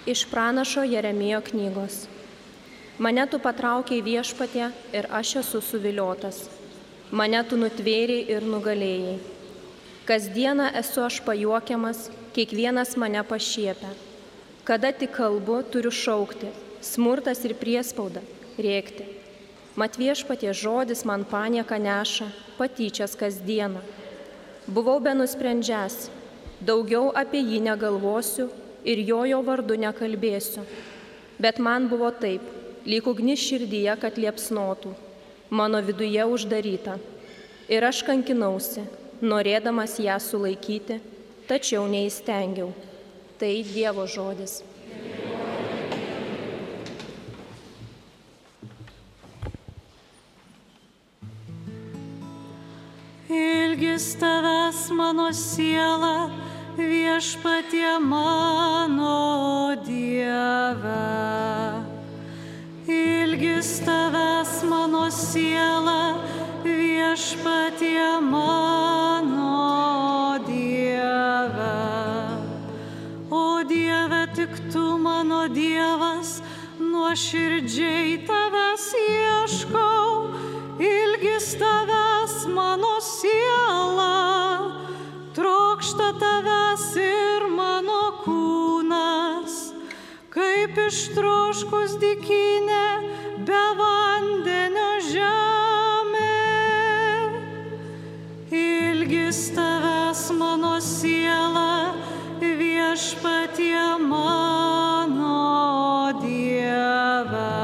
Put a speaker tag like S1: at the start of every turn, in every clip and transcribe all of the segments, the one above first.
S1: Iš pranašo Jeremijo knygos. Mane tu patraukiai viešpatie ir aš esu suviliotas. Mane tu nutvėriai ir nugalėjai. Kasdieną esu aš pajuokiamas, kiekvienas mane pašiepia. Kada tik kalbu, turiu šaukti, smurtas ir priespauda, rėkti. Mat viešpatie žodis man panieką neša, patyčias kasdieną. Buvau benusprendžiąs, daugiau apie jį negalvosiu ir jo vardu nekalbėsiu. Bet man buvo taip, lyg ugnis širdyje, kad liepsnotų, mano viduje uždaryta. Ir aš kankinausi, norėdamas ją sulaikyti, tačiau neįstengiau. Tai Dievo žodis.
S2: Ilgis tavęs mano siela, viešpatie mano Dieve. Ilgis tavęs mano siela, viešpatie mano Dieve. O Dieve, tik tu mano Dievas, nuoširdžiai tavęs ieškau. Ilgis tavęs mano siela, trokšta tavęs ir mano kūnas, kaip ištroškus dykynė be vandenio žemė. Ilgis tavęs mano siela, viešpatie mano Dieve.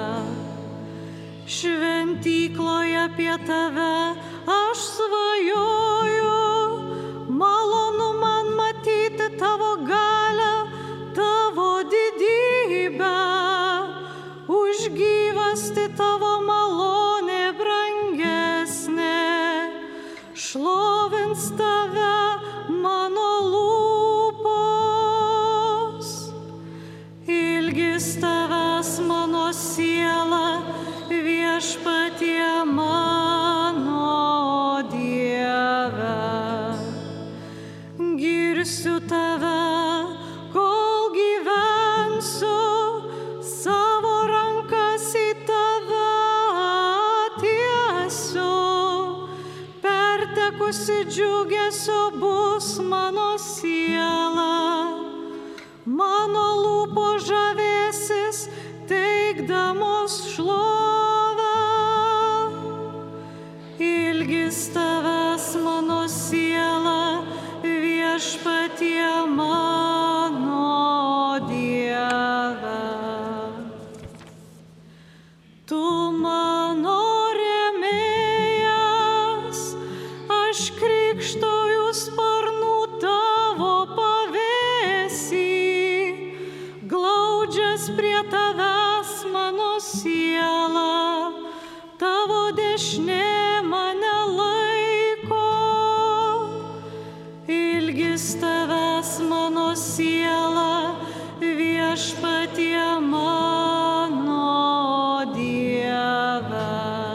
S2: Šventykloje apie tave aš svajoju, malonu man matyti tavo galią, tavo didybę, už gyvastį tavo malonė brangesnė, šlovins tave mano lūpos. Ilgis tavęs mano siela, viešpatie mano Dieve. Girsiu tave, kol gyvensiu, savo rankas į tave tiesiu. Pertekusi džiugesio bus mano siela, mano lūpo žavėsis, teikdamos šlovę. Ilgis tavęs mano siela, viešpatie mano Dieve. Tu mano rėmėjas, aš krikštauju sparnų tavo pavėsį, glaudžias prie tavęs mano siela, tavo dešinė mane laiko. Ilgis tavęs mano siela, viešpatie mano Dieve.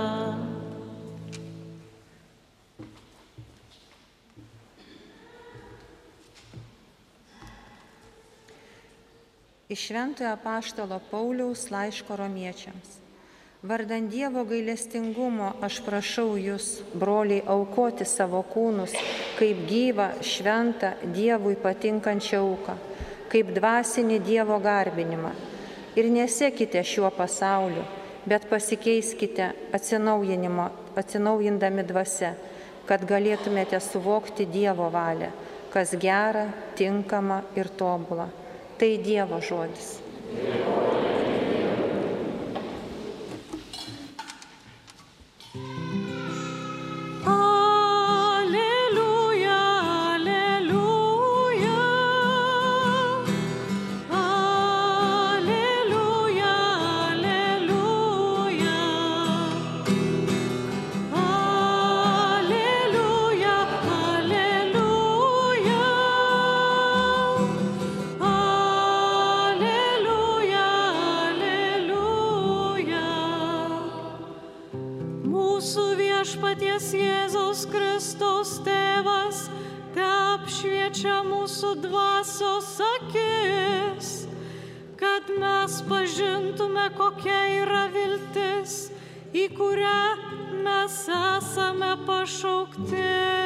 S3: Iš Šventojo apaštalo Pauliaus laiško romiečiams. Vardan Dievo gailestingumo aš prašau jūs, broliai, aukoti savo kūnus kaip gyvą, šventą, Dievui patinkančią auką, kaip dvasinį Dievo garbinimą. Ir nesekite šiuo pasauliu, bet pasikeiskite atsinaujindami dvasia, kad galėtumėte suvokti Dievo valią, kas gera, tinkama ir tobula. Tai Dievo žodis.
S2: Viešpaties Jėzaus Kristaus Tėvas, te apšviečia mūsų dvasios akis, pažintume, kokia yra viltis, į kurią mes esame pašaukti.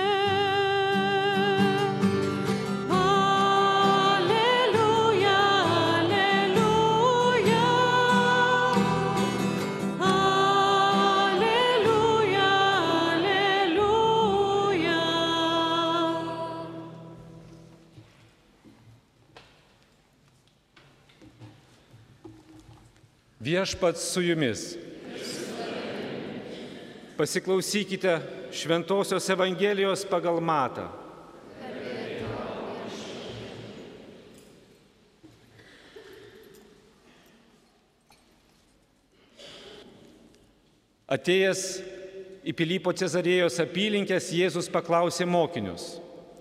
S4: Viešpats su jumis. Pasiklausykite Šventosios Evangelijos pagal Matą. Atėjęs į Pilypo Cezarėjos apylinkes, Jėzus paklausė mokinius: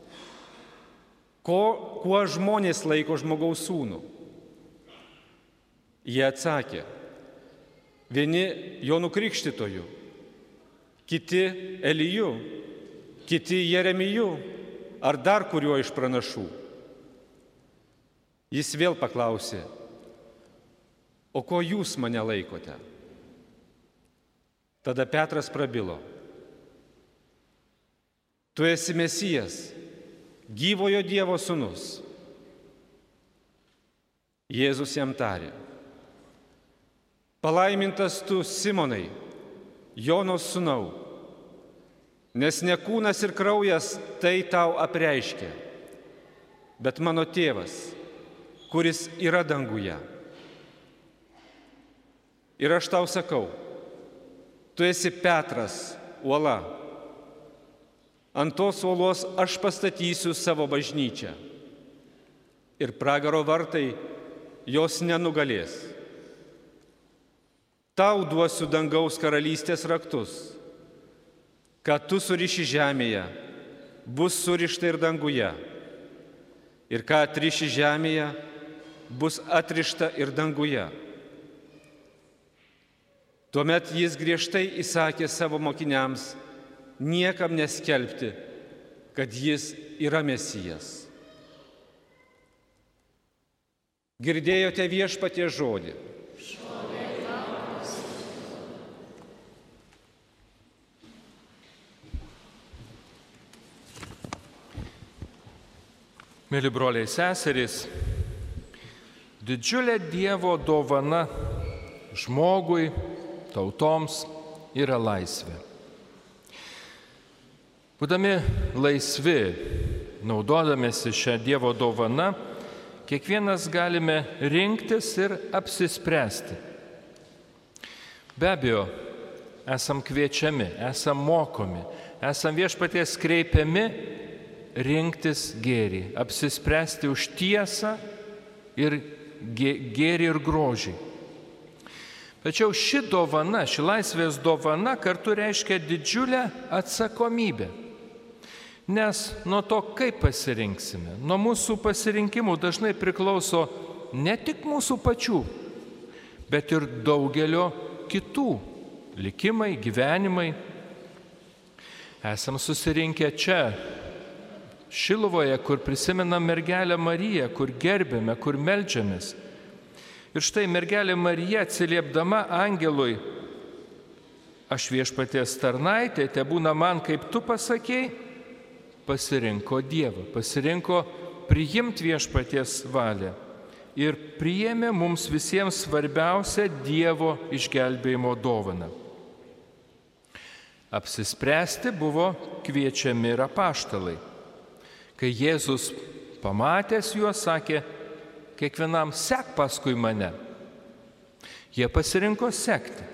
S4: kuo žmonės laiko Žmogaus sūnų? Jie atsakė: vieni Jonu Krikštytoju, kiti Eliju, kiti Jeremiju ar dar kuriuo iš pranašų. Jis vėl paklausė: o ko jūs mane laikote? Tada Petras prabilo: tu esi Mesijas, gyvojo Dievo sūnus. Jėzus jam tarė: palaimintas tu, Simonai, Jonos sūnau, nes ne kūnas ir kraujas tai tau apreiškė, bet mano tėvas, kuris yra danguje. Ir aš tau sakau, tu esi Petras, uola. Ant tos uolos aš pastatysiu savo bažnyčią ir pragaro vartai jos nenugalės. Tau duosiu dangaus karalystės raktus. Ką tu suriši žemėje, bus surišta ir danguje. Ir ką atriši žemėje, bus atrišta ir danguje. Tuomet jis griežtai įsakė savo mokiniams niekam neskelbti, kad jis yra Mesijas. Girdėjote Viešpaties žodį.
S5: Mėly broliai seserys, didžiulė Dievo dovana žmogui, tautoms yra laisvė. Būdami laisvi, naudodamėsi šią Dievo dovaną, kiekvienas galime rinktis ir apsispręsti. Be abejo, esam kviečiami, esam mokomi, esam Viešpaties kreipiami rinktis gėrį, apsispręsti už tiesą ir gėrį ir grožį. Tačiau ši dovana, ši laisvės dovana kartu reiškia didžiulę atsakomybę. Nes nuo to, kaip pasirinksime, nuo mūsų pasirinkimų dažnai priklauso ne tik mūsų pačių, bet ir daugelio kitų likimai, gyvenimai. Esam susirinkę čia, Šiluvoje, kur prisimenam mergelę Mariją, kur gerbėme, kur meldžiamės. Ir štai mergelė Marija, atsiliepdama angelui: aš Viešpaties tarnaitė, tebūna man, kaip tu pasakei, pasirinko Dievą, pasirinko priimti Viešpaties valią ir priėmė mums visiems svarbiausią Dievo išgelbėjimo dovaną. Apsispręsti buvo kviečiami ir apaštalai. Kai Jėzus pamatęs juos sakė: kiekvienam sek paskui mane. Jie pasirinko sekti.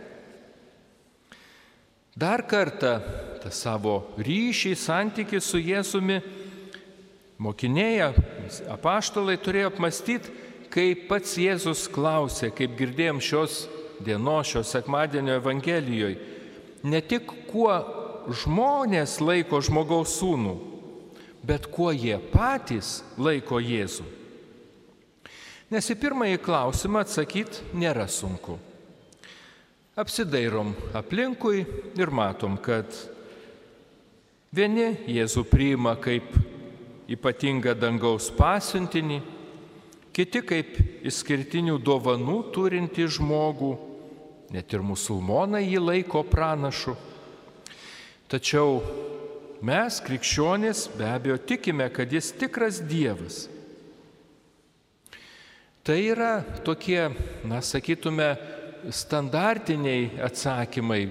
S5: Dar kartą tą savo ryšį, santykį su Jėzumi mokiniai, apaštalai turėjo apmastyti, kai pats Jėzus klausė, kaip girdėjom šios dienos, šios sekmadienio Evangelijoje, ne tik kuo žmonės laiko Žmogaus sūnų, bet kuo jie patys laiko Jėzų. Nes į pirmąjį klausimą atsakyti nėra sunku. Apsidairom aplinkui ir matom, kad vieni Jėzų priima kaip ypatingą dangaus pasiuntinį, kiti kaip išskirtinių dovanų turinti žmogų, net ir musulmonai jį laiko pranašu. Tačiau mes, krikščionys, be abejo tikime, kad jis tikras Dievas. Tai yra tokie, sakytume, standartiniai atsakymai,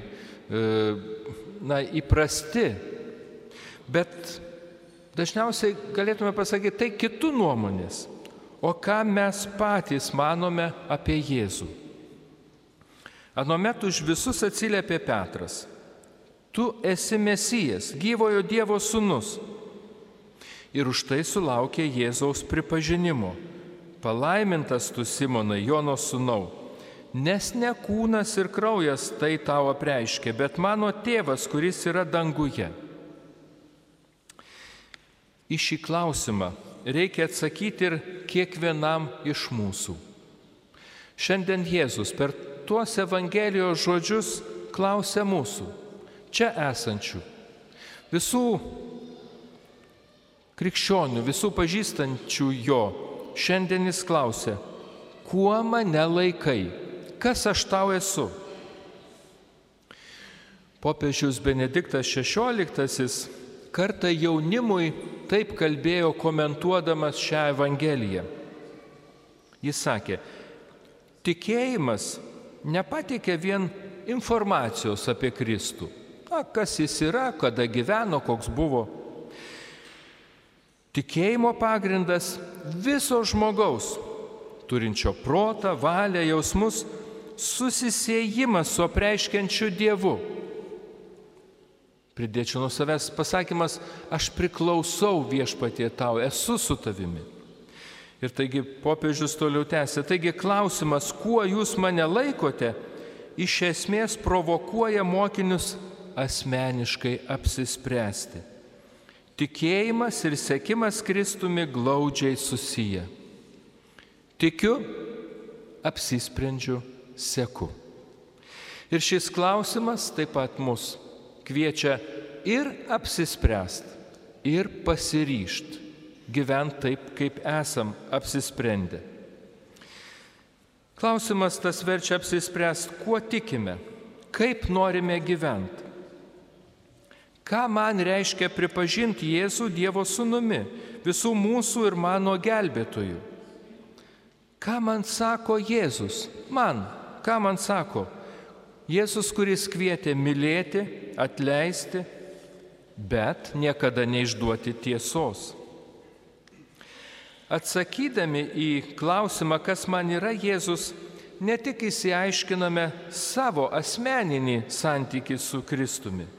S5: įprasti. Bet dažniausiai galėtume pasakyti, tai kitų nuomonės. O ką mes patys manome apie Jėzų? Anuomet už visus atsiliepė Petras. Tu esi Mesijas, gyvojo Dievo sūnus. Ir už tai sulaukė Jėzaus pripažinimo. Palaimintas tu, Simonai, Jono sūnau, nes ne kūnas ir kraujas tai tau apreiškė, bet mano tėvas, kuris yra danguje. Į šį klausimą reikia atsakyti ir kiekvienam iš mūsų. Šiandien Jėzus per tuos Evangelijos žodžius klausia mūsų, čia esančių, visų krikščionių, visų pažįstančių jo. Šiandien jis klausia, kuo mane laikai, kas aš tau esu? Popiežius Benediktas XVI kartą jaunimui taip kalbėjo, komentuodamas šią Evangeliją. Jis sakė, tikėjimas nepateikia vien informacijos apie Kristų. Kas jis yra, kada gyveno, koks buvo. Tikėjimo pagrindas viso žmogaus, turinčio protą, valią, jausmus, susisiejimas su apreiškiančiu Dievu. Pridėčiau nuo savęs pasakymas, aš priklausau Viešpatie tau, esu su tavimi. Ir taigi popiežius toliau tęsia, taigi klausimas, kuo jūs mane laikote, iš esmės provokuoja mokinius asmeniškai apsispręsti. Tikėjimas ir sekimas Kristumi glaudžiai susiję. Tikiu, apsisprendžiu, seku. Ir šis klausimas taip pat mus kviečia ir apsispręsti, ir pasiryžti, gyventi taip, kaip esam apsisprendę. Klausimas tas verčia apsispręsti, kuo tikime, kaip norime gyventi. Ką man reiškia pripažinti Jėzų Dievo sūnumi, visų mūsų ir mano gelbėtojų? Ką man sako Jėzus? Ką man sako? Jėzus, kuris kvietė mylėti, atleisti, bet niekada neišduoti tiesos. Atsakydami į klausimą, kas man yra Jėzus, ne tik išsiaiškiname savo asmeninį santykį su Kristumi.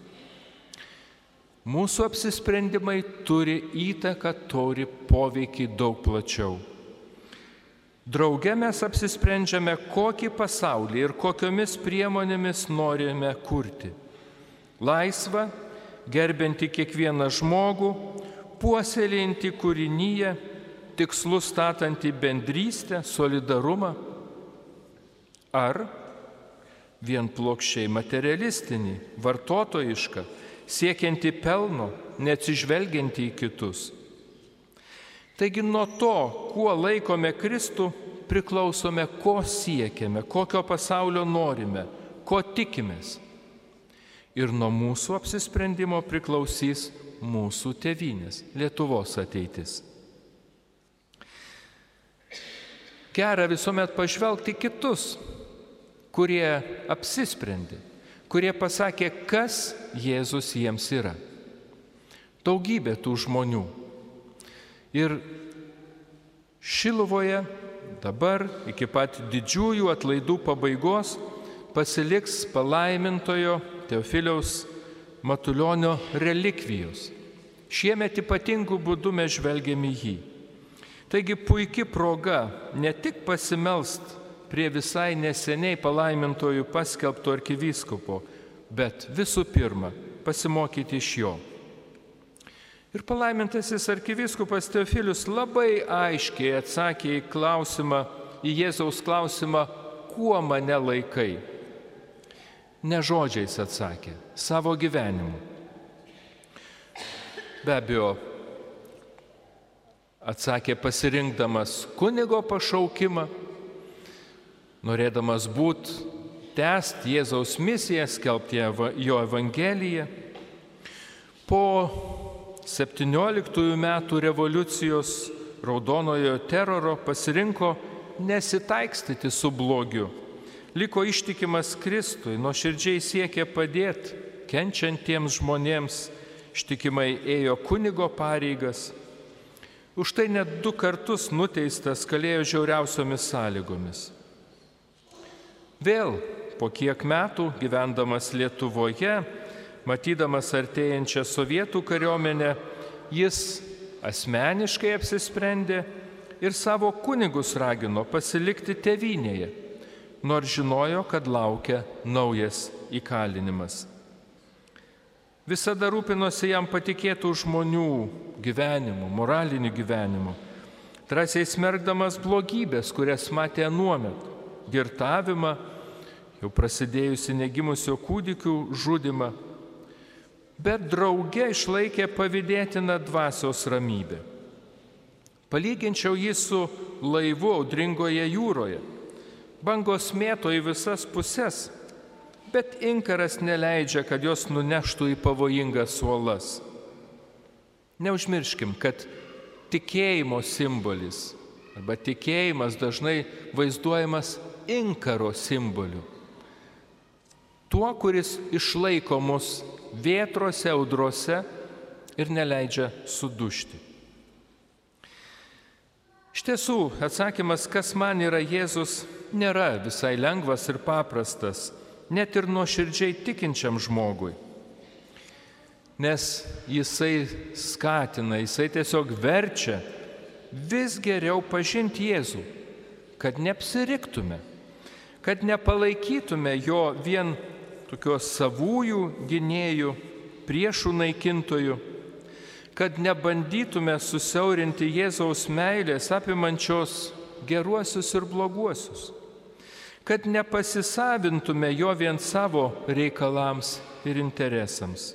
S5: Mūsų apsisprendimai turi įtaką, turi poveikį daug plačiau. Drauge mes apsisprendžiame, kokį pasaulį ir kokiomis priemonėmis norime kurti. Laisvą, gerbianti kiekvieną žmogų, puoselėjantį kūrinyje, tikslus statantį bendrystę, solidarumą, ar vienplokščiai materialistinį, vartotojišką, siekianti pelno, neatsižvelgianti į kitus. Taigi nuo to, kuo laikome Kristų, priklausome, ko siekiame, kokio pasaulio norime, ko tikimės. Ir nuo mūsų apsisprendimo priklausys mūsų tėvynės, Lietuvos ateitis. Gera visuomet pažvelgti kitus, kurie apsisprendė, kurie pasakė, kas Jėzus jiems yra. Daugybė tų žmonių. Ir Šiluvoje dabar iki pat didžiųjų atlaidų pabaigos pasiliks palaimintojo Teofiliaus Matulionio relikvijos. Šiemet ypatingų būdų mes žvelgiame į jį. Taigi puikia proga ne tik pasimelst prie visai neseniai palaimintojų paskelbto arkivyskupo, bet visų pirma pasimokyti iš jo. Ir palaimintasis arkivyskupas Teofilius labai aiškiai atsakė į Jėzaus klausimą, kuo mane laikai. Ne žodžiais atsakė, savo gyvenimu. Be abejo, Atsakė pasirinkdamas kunigo pašaukimą, norėdamas tęsti Jėzaus misiją, skelbti jo evangeliją. Po 17 metų revoliucijos raudonojo teroro pasirinko nesitaikstyti su blogiu. Liko ištikimas Kristui, nuoširdžiai siekė padėti kenčiantiems žmonėms, ištikimai ėjo kunigo pareigas. Už tai net 2 kartus nuteistas, kalėjo žiauriausiomis sąlygomis. Vėl po kiek metų, gyvendamas Lietuvoje, matydamas artėjančią sovietų kariuomenę, jis asmeniškai apsisprendė ir savo kunigus ragino pasilikti tėvynėje, nors žinojo, kad laukia naujas įkalinimas. Visada rūpinosi jam patikėtų žmonių gyvenimu, moraliniu gyvenimu, drąsiai smerkdamas blogybės, kurias matė anuomet, girtavimą, jau prasidėjusi negimusio kūdikių žudimą, bet drauge išlaikė pavydėtiną dvasios ramybę. Palyginčiau jį su laivu audringoje jūroje. Bangos mėto į visas puses, bet inkaras neleidžia, kad jos nuneštų į pavojingas uolas. Neužmirškim, kad tikėjimo simbolis arba tikėjimas dažnai vaizduojamas inkaro simboliu. Tuo, kuris išlaiko mus vėtrose, audrose ir neleidžia sudužti. Iš tiesų, atsakymas, kas man yra Jėzus, nėra visai lengvas ir paprastas, net ir nuoširdžiai tikinčiam žmogui. Nes jisai skatina, jisai tiesiog verčia vis geriau pažinti Jėzų, kad neapsiriktume, kad nepalaikytume jo vien tokios savųjų gynėjų, priešų naikintojų, kad nebandytume susiaurinti Jėzaus meilės apimančios geruosius ir bloguosius, kad nepasisavintume jo vien savo reikalams ir interesams.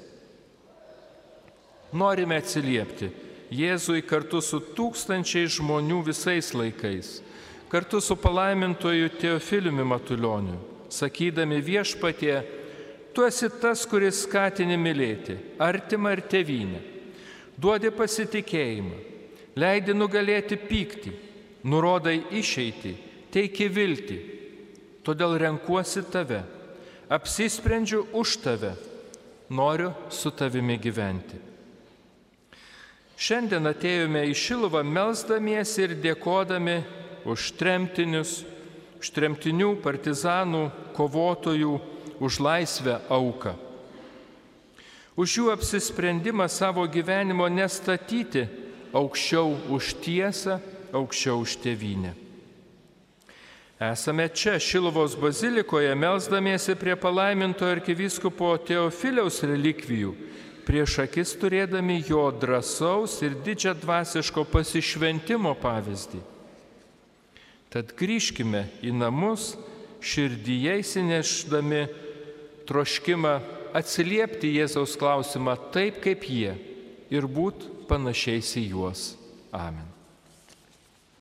S5: Norime atsiliepti Jėzui kartu su tūkstančiais žmonių visais laikais, kartu su palaimintoju Teofiliumi Matulioniu, sakydami: Viešpatie, tu esi tas, kuris skatini mylėti artimą ir tėvynę, duodi pasitikėjimą, leidi nugalėti pyktį, nurodai išeitį, teiki viltį. Todėl renkuosi tave, apsisprendžiu už tave, noriu su tavimi gyventi. Šiandien atėjome į Šiluvą melsdamiesi ir dėkodami už tremtinius, už tremtinių, partizanų, kovotojų, už laisvę auką. Už jų apsisprendimą savo gyvenimo nestatyti aukščiau už tiesą, aukščiau už tėvynę. Esame čia, Šiluvos bazilikoje, melsdamiesi prie palaimintojo arkivyskupo Teofiliaus relikvijų, prieš akis turėdami jo drąsaus ir didžiadvasiško pasišventimo pavyzdį. Tad grįžkime į namus, širdyje įsinešdami troškimą atsiliepti Jėzaus klausimą taip, kaip jie, ir būt panašiais į juos. Amen.